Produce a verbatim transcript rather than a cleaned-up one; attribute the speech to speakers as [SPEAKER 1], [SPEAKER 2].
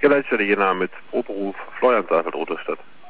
[SPEAKER 1] Ja, Leitstelle Jena mit Proberuf Florian Seifert, Roterstadt.